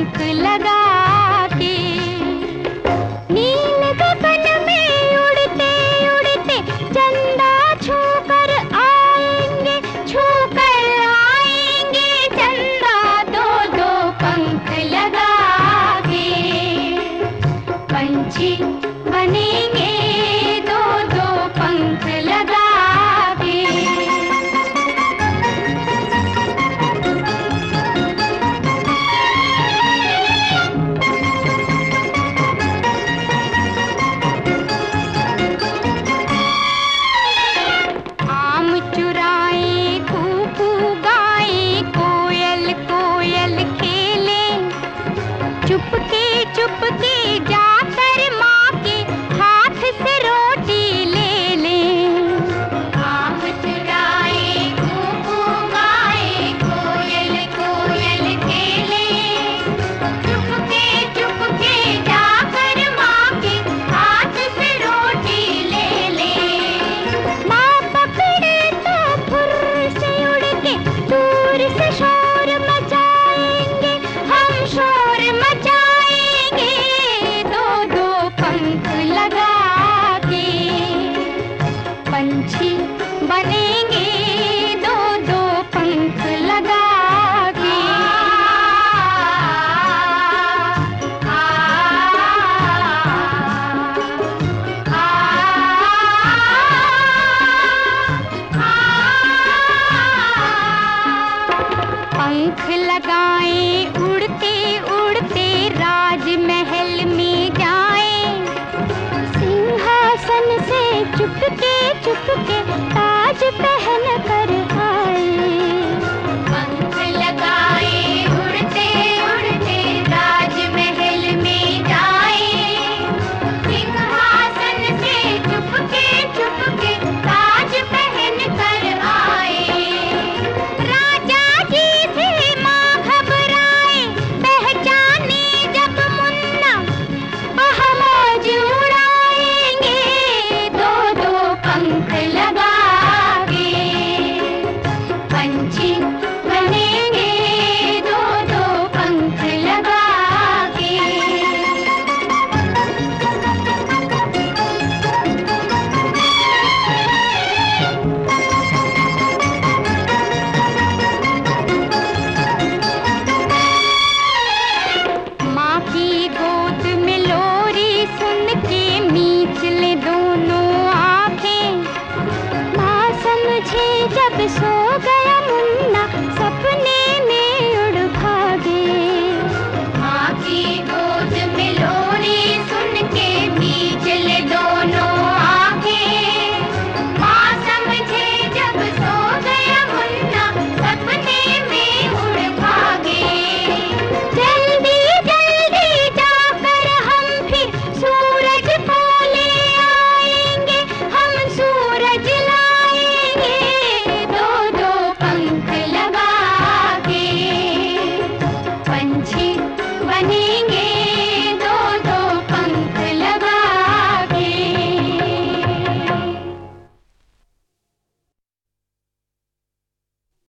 पंख लगा के। नील गगन में उड़ते उड़ते चंदा छूकर आएंगे, छूकर आएंगे चंदा, दो दो पंख लगा के। पंछी बनेंगे दो दो पंख लगा के। आम चुराए कूकू गाए, कोयल कोयल खेले, चुपके चुपके जाकर माँ के हाथ से रोटी ले ले। आम चुराए कूकू गाए, कोयल कोयल खेले, चुपके चुपके जाकर माँ के हाथ से रोटी ले ले। माँ पकड़े तो फुर्र से उड़ के दूर से शोर मचाएंगे, हम शोर मचाएंगे दो दो पंख लगा के। पंछी बनेंगे दो दो पंख लगा के। पंख लगाए उड़ते उड़ते राजमहल में जाए, सिंहासन से चुपके चुपके ताज पहन कर